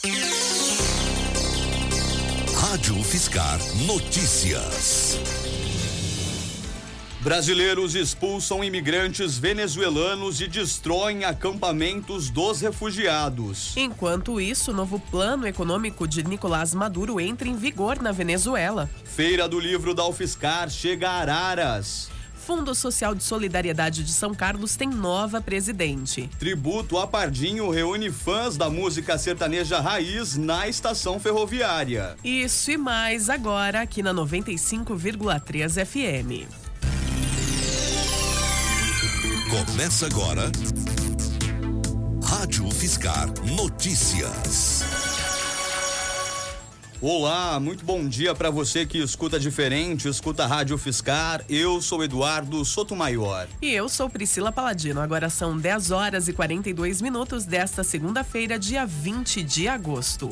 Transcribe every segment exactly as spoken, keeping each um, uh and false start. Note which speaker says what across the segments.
Speaker 1: Rádio UFSCar Notícias.
Speaker 2: Brasileiros expulsam imigrantes venezuelanos e destroem acampamentos dos refugiados.
Speaker 3: Enquanto isso, o novo plano econômico de Nicolás Maduro entra em vigor na Venezuela.
Speaker 2: Feira do Livro da UFSCar chega a Araras.
Speaker 3: Fundo Social de Solidariedade de São Carlos tem nova presidente.
Speaker 2: Tributo a Pardinho reúne fãs da música sertaneja raiz na estação ferroviária.
Speaker 3: Isso e mais agora aqui na noventa e cinco vírgula três F M.
Speaker 1: Começa agora Rádio UFSCar Notícias.
Speaker 2: Olá, muito bom dia para você que escuta diferente, escuta a Rádio UFSCar. Eu sou Eduardo Sotomayor.
Speaker 3: E eu sou Priscila Paladino. Agora são dez horas e quarenta e dois minutos desta segunda-feira, dia vinte de agosto.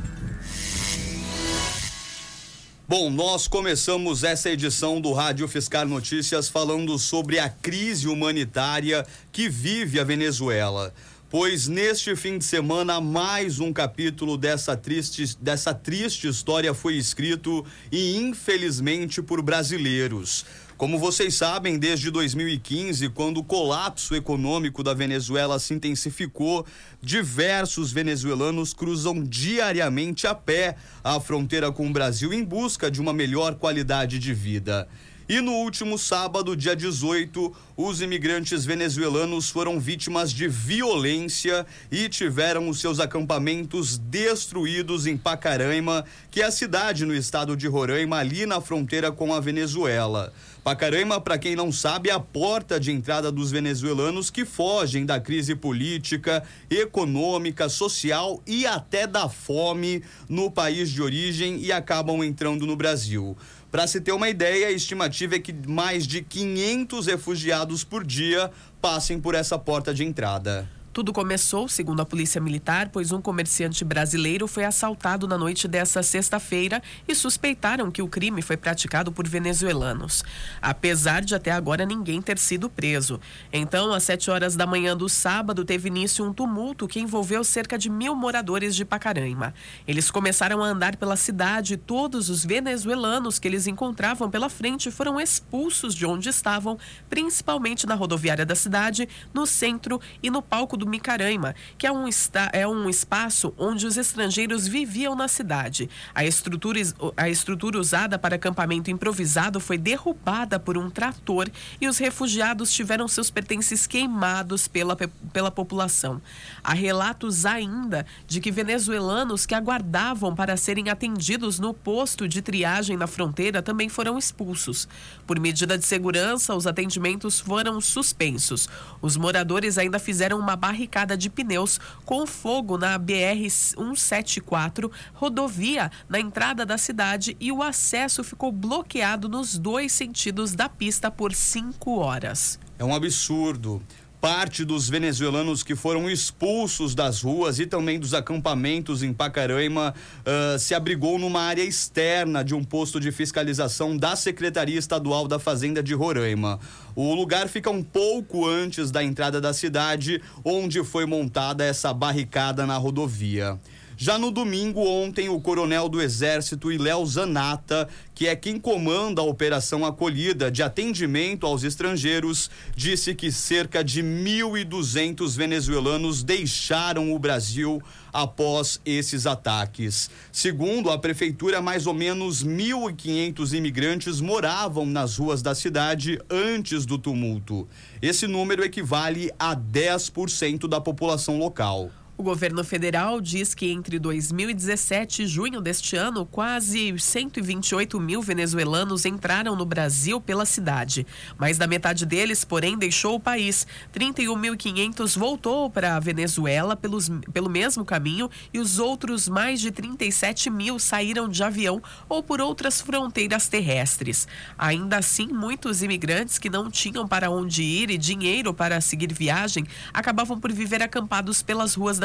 Speaker 2: Bom, nós começamos essa edição do Rádio UFSCar Notícias falando sobre a crise humanitária que vive a Venezuela. Pois neste fim de semana, mais um capítulo dessa triste, dessa triste história foi escrito e infelizmente por brasileiros. Como vocês sabem, desde dois mil e quinze, quando o colapso econômico da Venezuela se intensificou, diversos venezuelanos cruzam diariamente a pé a fronteira com o Brasil em busca de uma melhor qualidade de vida. E no último sábado, dia dezoito, os imigrantes venezuelanos foram vítimas de violência e tiveram os seus acampamentos destruídos em Pacaraima, que é a cidade no estado de Roraima, ali na fronteira com a Venezuela. Pacaraima, para quem não sabe, é a porta de entrada dos venezuelanos que fogem da crise política, econômica, social e até da fome no país de origem e acabam entrando no Brasil. Para se ter uma ideia, a estimativa é que mais de quinhentos refugiados por dia passem por essa porta de entrada.
Speaker 3: Tudo começou, segundo a Polícia Militar, pois um comerciante brasileiro foi assaltado na noite dessa sexta-feira e suspeitaram que o crime foi praticado por venezuelanos, apesar de até agora ninguém ter sido preso. Então, às sete horas da manhã do sábado, teve início um tumulto que envolveu cerca de mil moradores de Pacaraima. Eles começaram a andar pela cidade e todos os venezuelanos que eles encontravam pela frente foram expulsos de onde estavam, principalmente na rodoviária da cidade, no centro e no palco do Micaraima, que é um, esta, é um espaço onde os estrangeiros viviam na cidade. A estrutura, a estrutura usada para acampamento improvisado foi derrubada por um trator e os refugiados tiveram seus pertences queimados pela, pela população. Há relatos ainda de que venezuelanos que aguardavam para serem atendidos no posto de triagem na fronteira também foram expulsos. Por medida de segurança, os atendimentos foram suspensos. Os moradores ainda fizeram uma barricada de pneus com fogo na B R cento e setenta e quatro, rodovia na entrada da cidade, e o acesso ficou bloqueado nos dois sentidos da pista por cinco horas.
Speaker 2: É um absurdo. Parte dos venezuelanos que foram expulsos das ruas e também dos acampamentos em Pacaraima uh, se abrigou numa área externa de um posto de fiscalização da Secretaria Estadual da Fazenda de Roraima. O lugar fica um pouco antes da entrada da cidade, onde foi montada essa barricada na rodovia. Já no domingo, ontem, o coronel do Exército, Iléo Zanata, que é quem comanda a Operação Acolhida de atendimento aos estrangeiros, disse que cerca de mil e duzentos venezuelanos deixaram o Brasil após esses ataques. Segundo a prefeitura, mais ou menos mil e quinhentos imigrantes moravam nas ruas da cidade antes do tumulto. Esse número equivale a dez por cento da população local.
Speaker 3: O governo federal diz que entre dois mil e dezessete e junho deste ano, quase cento e vinte e oito mil venezuelanos entraram no Brasil pela cidade. Mais da metade deles, porém, deixou o país. trinta e um mil e quinhentos voltou para a Venezuela pelos, pelo mesmo caminho e os outros mais de trinta e sete mil saíram de avião ou por outras fronteiras terrestres. Ainda assim, muitos imigrantes que não tinham para onde ir e dinheiro para seguir viagem acabavam por viver acampados pelas ruas da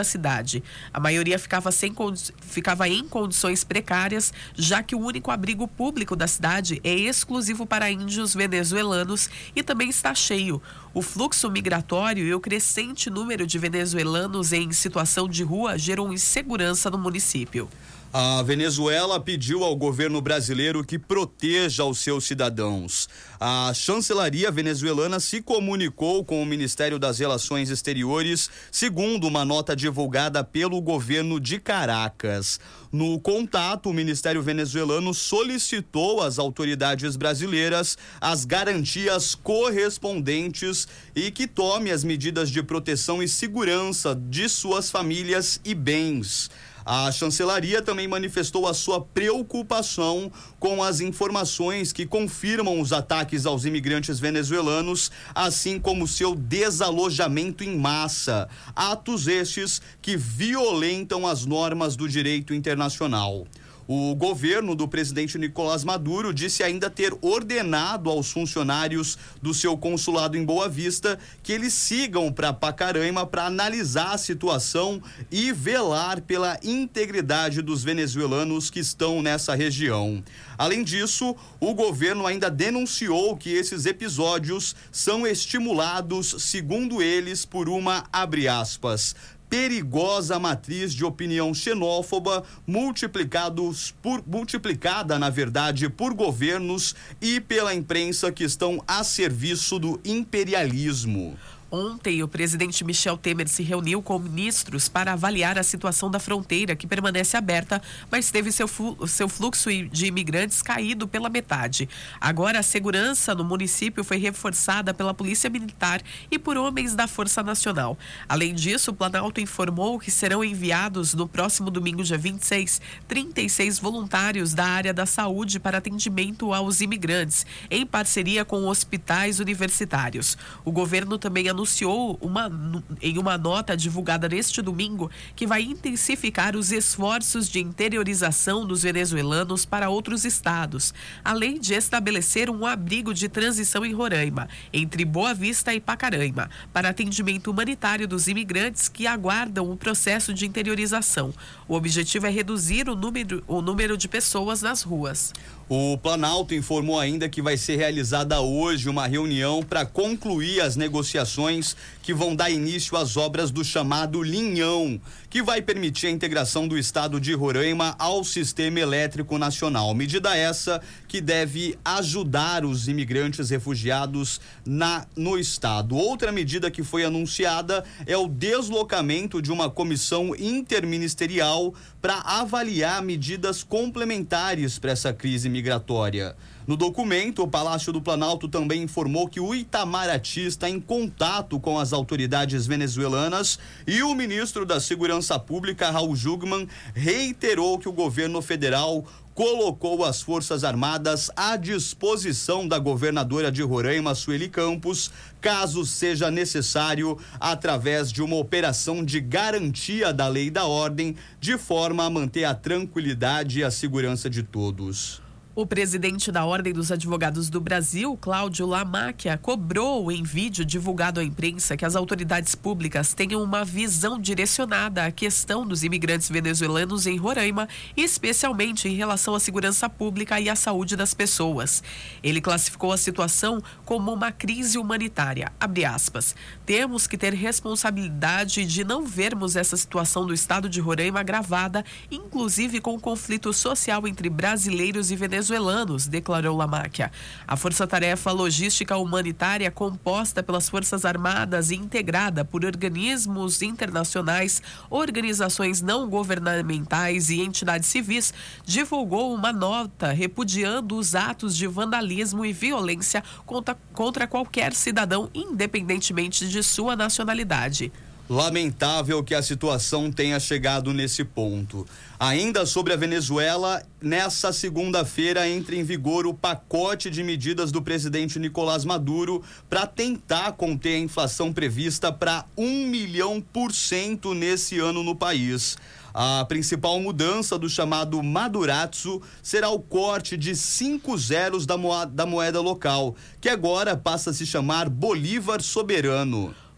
Speaker 3: da cidade. A maioria ficava, sem, ficava em condições precárias, já que o único abrigo público da cidade é exclusivo para índios venezuelanos e também está cheio. O fluxo migratório e o crescente número de venezuelanos em situação de rua geram insegurança no município.
Speaker 2: A Venezuela pediu ao governo brasileiro que proteja os seus cidadãos. A chancelaria venezuelana se comunicou com o Ministério das Relações Exteriores, segundo uma nota divulgada pelo governo de Caracas. No contato, o Ministério venezuelano solicitou às autoridades brasileiras as garantias correspondentes e que tome as medidas de proteção e segurança de suas famílias e bens. A chancelaria também manifestou a sua preocupação com as informações que confirmam os ataques aos imigrantes venezuelanos, assim como seu desalojamento em massa. Atos estes que violentam as normas do direito internacional. O governo do presidente Nicolás Maduro disse ainda ter ordenado aos funcionários do seu consulado em Boa Vista que eles sigam para Pacaraima para analisar a situação e velar pela integridade dos venezuelanos que estão nessa região. Além disso, o governo ainda denunciou que esses episódios são estimulados, segundo eles, por uma, abre aspas, perigosa matriz de opinião xenófoba multiplicados por, multiplicada, na verdade, por governos e pela imprensa que estão a serviço do imperialismo.
Speaker 3: Ontem, o presidente Michel Temer se reuniu com ministros para avaliar a situação da fronteira, que permanece aberta, mas teve seu, seu fluxo de imigrantes caído pela metade. Agora, a segurança no município foi reforçada pela Polícia Militar e por homens da Força Nacional. Além disso, o Planalto informou que serão enviados no próximo domingo, dia vinte e seis, trinta e seis voluntários da área da saúde para atendimento aos imigrantes, em parceria com hospitais universitários. O governo também anunciou anunciou uma, em uma nota divulgada neste domingo que vai intensificar os esforços de interiorização dos venezuelanos para outros estados, além de estabelecer um abrigo de transição em Roraima, entre Boa Vista e Pacaraima, para atendimento humanitário dos imigrantes que aguardam o processo de interiorização. O objetivo é reduzir o número, o número de pessoas nas ruas.
Speaker 2: O Planalto informou ainda que vai ser realizada hoje uma reunião para concluir as negociações que vão dar início às obras do chamado Linhão, que vai permitir a integração do estado de Roraima ao sistema elétrico nacional. Medida essa que deve ajudar os imigrantes refugiados na, no estado. Outra medida que foi anunciada é o deslocamento de uma comissão interministerial para avaliar medidas complementares para essa crise migratória. No documento, o Palácio do Planalto também informou que o Itamaraty está em contato com as autoridades venezuelanas e o ministro da Segurança Pública, Raul Jungmann, reiterou que o governo federal colocou as Forças Armadas à disposição da governadora de Roraima, Sueli Campos, caso seja necessário, através de uma operação de garantia da lei e da ordem, de forma a manter a tranquilidade e a segurança de todos.
Speaker 3: O presidente da Ordem dos Advogados do Brasil, Cláudio Lamáquia, cobrou em vídeo divulgado à imprensa que as autoridades públicas tenham uma visão direcionada à questão dos imigrantes venezuelanos em Roraima, especialmente em relação à segurança pública e à saúde das pessoas. Ele classificou a situação como uma crise humanitária. Abre aspas. Temos que ter responsabilidade de não vermos essa situação do estado de Roraima agravada, inclusive com o conflito social entre brasileiros e venezuelanos. venezuelanos, declarou Lamáquia. A Força-Tarefa Logística Humanitária, composta pelas Forças Armadas e integrada por organismos internacionais, organizações não governamentais e entidades civis, divulgou uma nota repudiando os atos de vandalismo e violência contra, contra qualquer cidadão, independentemente de sua nacionalidade.
Speaker 2: Lamentável que a situação tenha chegado nesse ponto. Ainda sobre a Venezuela, nessa segunda-feira entra em vigor o pacote de medidas do presidente Nicolás Maduro para tentar conter a inflação prevista para um milhão por cento nesse ano no país. A principal mudança do chamado Madurazzo será o corte de cinco zeros da moeda, da moeda local, que agora passa a se chamar Bolívar Soberano.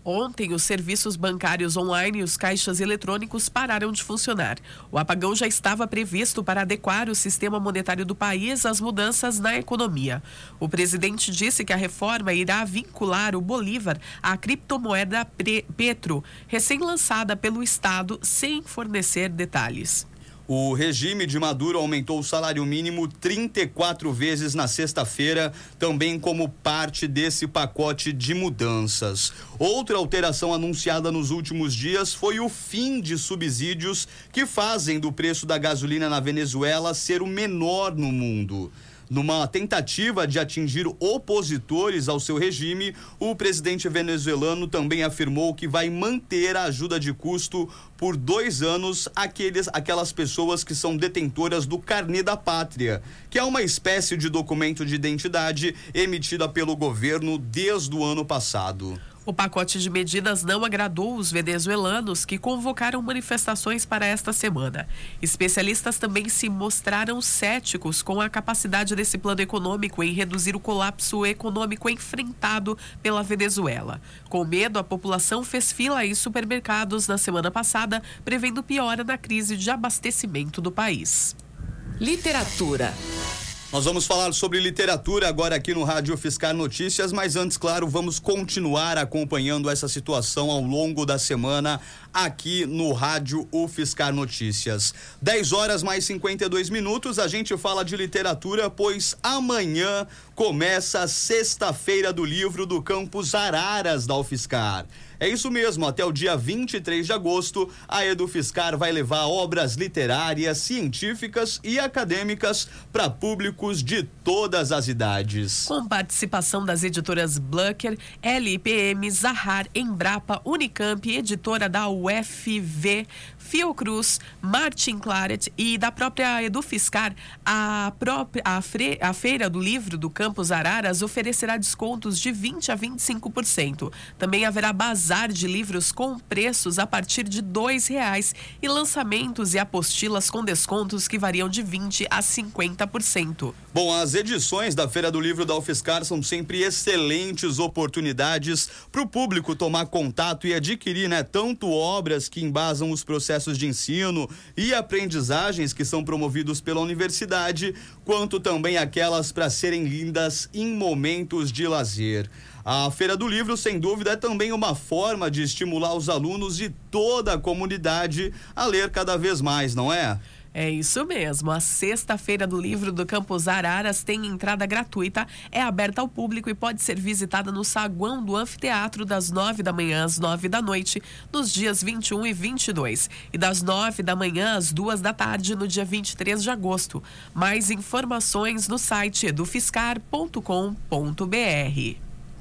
Speaker 3: Ontem, os serviços bancários online e os caixas eletrônicos pararam de funcionar. O apagão já estava previsto para adequar o sistema monetário do país às mudanças na economia. O presidente disse que a reforma irá vincular o Bolívar à criptomoeda Petro, recém-lançada pelo Estado, sem fornecer detalhes.
Speaker 2: O regime de Maduro aumentou o salário mínimo trinta e quatro vezes na sexta-feira, também como parte desse pacote de mudanças. Outra alteração anunciada nos últimos dias foi o fim de subsídios que fazem do preço da gasolina na Venezuela ser o menor no mundo. Numa tentativa de atingir opositores ao seu regime, o presidente venezuelano também afirmou que vai manter a ajuda de custo por dois anos àqueles, aquelas pessoas que são detentoras do Carnê da Pátria, que é uma espécie de documento de identidade emitida pelo governo desde o ano passado.
Speaker 3: O pacote de medidas não agradou os venezuelanos, que convocaram manifestações para esta semana. Especialistas também se mostraram céticos com a capacidade desse plano econômico em reduzir o colapso econômico enfrentado pela Venezuela. Com medo, a população fez fila em supermercados na semana passada, prevendo piora na crise de abastecimento do país.
Speaker 4: Literatura.
Speaker 2: Nós vamos falar sobre literatura agora aqui no Rádio Fiscar Notícias, mas antes, claro, vamos continuar acompanhando essa situação ao longo da semana aqui no Rádio Fiscar Notícias. dez horas mais cinquenta e dois minutos, a gente fala de literatura, pois amanhã começa a Sexta-feira do Livro do Campus Araras da UFSCar. É isso mesmo, até o dia vinte e três de agosto, a EduFiscar vai levar obras literárias, científicas e acadêmicas para públicos de todas as idades.
Speaker 3: Com participação das editoras Blucker, L I P M, Zahar, Embrapa, Unicamp, editora da U F V, Fiocruz, Martin Claret e da própria EduFiscar, a, própria, a, fre, a Feira do Livro do Campus Araras oferecerá descontos de vinte a vinte e cinco por cento. Também haverá bazar de livros com preços a partir de dois reais e lançamentos e apostilas com descontos que variam de vinte a cinquenta por cento.
Speaker 2: Bom, as edições da Feira do Livro da UFSCar são sempre excelentes oportunidades para o público tomar contato e adquirir, né, tanto obras que embasam os processos de ensino e aprendizagens que são promovidos pela universidade, quanto também aquelas para serem lidas em momentos de lazer. A Feira do Livro, sem dúvida, é também uma forma de estimular os alunos e toda a comunidade a ler cada vez mais, não é?
Speaker 3: É isso mesmo, a Sexta-feira do Livro do Campus Araras tem entrada gratuita, é aberta ao público e pode ser visitada no saguão do anfiteatro das nove da manhã às nove da noite, nos dias vinte e um e vinte e dois, e das nove da manhã às duas da tarde no dia vinte e três de agosto. Mais informações no site edufiscar ponto com ponto br.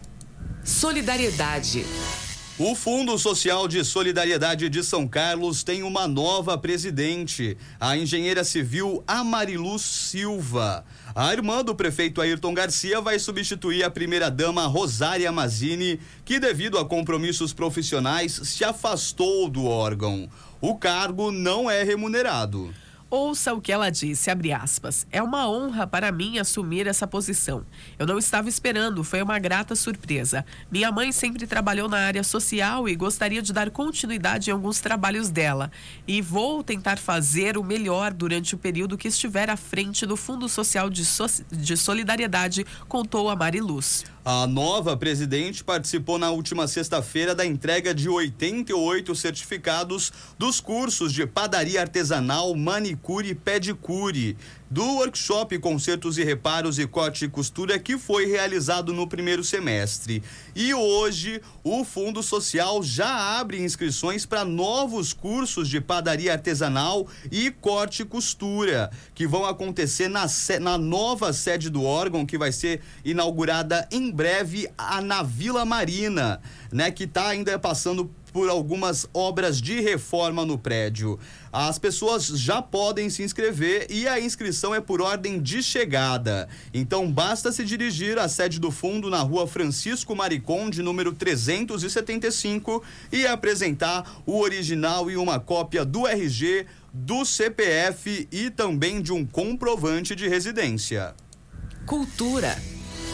Speaker 4: Solidariedade.
Speaker 2: O Fundo Social de Solidariedade de São Carlos tem uma nova presidente, a engenheira civil Amariluz Silva. A irmã do prefeito Ayrton Garcia vai substituir a primeira-dama Rosária Mazzini, que devido a compromissos profissionais se afastou do órgão. O cargo não é remunerado.
Speaker 3: Ouça o que ela disse, abre aspas, é uma honra para mim assumir essa posição. Eu não estava esperando, foi uma grata surpresa. Minha mãe sempre trabalhou na área social e gostaria de dar continuidade em alguns trabalhos dela. E vou tentar fazer o melhor durante o período que estiver à frente do Fundo Social de, so- de Solidariedade, contou a Mariluz.
Speaker 2: A nova presidente participou na última sexta-feira da entrega de oitenta e oito certificados dos cursos de padaria artesanal, manicure e pedicure, do workshop Consertos e Reparos e Corte e Costura que foi realizado no primeiro semestre. E hoje o Fundo Social já abre inscrições para novos cursos de padaria artesanal e corte e costura, que vão acontecer na, na nova sede do órgão, que vai ser inaugurada em breve a, na Vila Marina, né, que está ainda passando por algumas obras de reforma no prédio. As pessoas já podem se inscrever e a inscrição é por ordem de chegada. Então basta se dirigir à sede do fundo na rua Francisco Mariconde, número trezentos e setenta e cinco, e apresentar o original e uma cópia do R G, do C P F e também de um comprovante de residência.
Speaker 4: Cultura.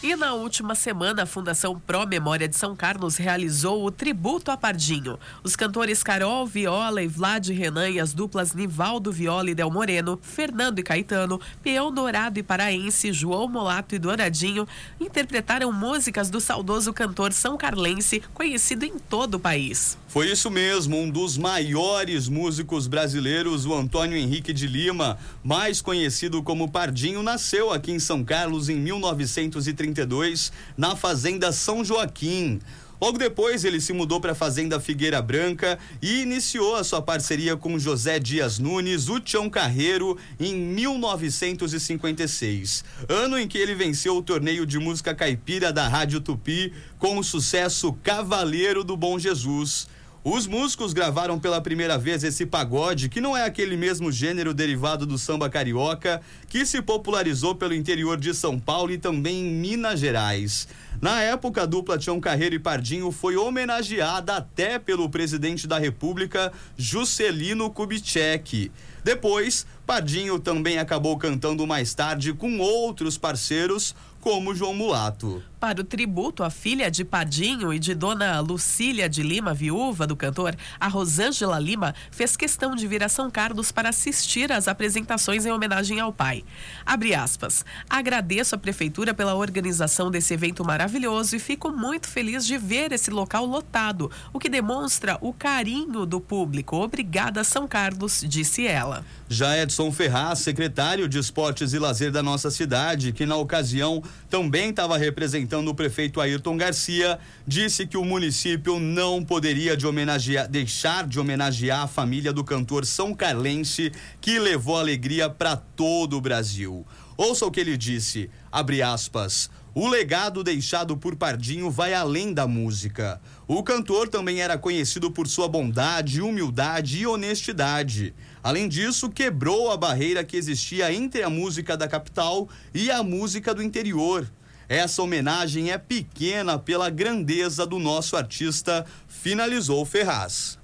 Speaker 3: E na última semana, a Fundação Pró Memória de São Carlos realizou o tributo a Pardinho. Os cantores Carol Viola e Vlad Renan e as duplas Nivaldo Viola e Del Moreno, Fernando e Caetano, Peão Dourado e Paraense, João Molato e Douradinho, interpretaram músicas do saudoso cantor são carlense, conhecido em todo o país.
Speaker 2: Foi isso mesmo, um dos maiores músicos brasileiros, o Antônio Henrique de Lima, mais conhecido como Pardinho, nasceu aqui em São Carlos em mil novecentos e trinta e dois, na Fazenda São Joaquim. Logo depois, ele se mudou para a Fazenda Figueira Branca e iniciou a sua parceria com José Dias Nunes, o Tião Carreiro, em mil novecentos e cinquenta e seis, ano em que ele venceu o torneio de música caipira da Rádio Tupi com o sucesso Cavaleiro do Bom Jesus. Os músicos gravaram pela primeira vez esse pagode, que não é aquele mesmo gênero derivado do samba carioca, que se popularizou pelo interior de São Paulo e também em Minas Gerais. Na época, a dupla Tião Carreiro e Pardinho foi homenageada até pelo presidente da República, Juscelino Kubitschek. Depois, Pardinho também acabou cantando mais tarde com outros parceiros, como João Mulato.
Speaker 3: Para o tributo à filha de Pardinho e de Dona Lucília de Lima, viúva do cantor, a Rosângela Lima fez questão de vir a São Carlos para assistir às apresentações em homenagem ao pai. Abre aspas. Agradeço à prefeitura pela organização desse evento maravilhoso e fico muito feliz de ver esse local lotado, o que demonstra o carinho do público. Obrigada, São Carlos, disse ela.
Speaker 2: Já Edson Ferraz, secretário de Esportes e Lazer da nossa cidade, que na ocasião também estava representando o prefeito Ayrton Garcia, disse que o município não poderia de homenagear, deixar de homenagear a família do cantor são carlense, que levou alegria para todo o Brasil. Ouça o que ele disse, abre aspas, o legado deixado por Pardinho vai além da música. O cantor também era conhecido por sua bondade, humildade e honestidade. Além disso, quebrou a barreira que existia entre a música da capital e a música do interior. Essa homenagem é pequena pela grandeza do nosso artista, finalizou Ferraz.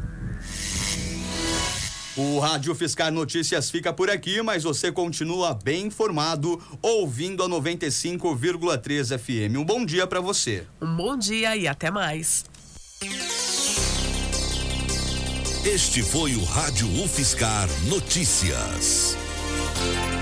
Speaker 2: O Rádio Fiscar Notícias fica por aqui, mas você continua bem informado ouvindo a noventa e cinco vírgula três F M. Um bom dia para você.
Speaker 3: Um bom dia e até mais.
Speaker 1: Este foi o Rádio UFSCar Notícias.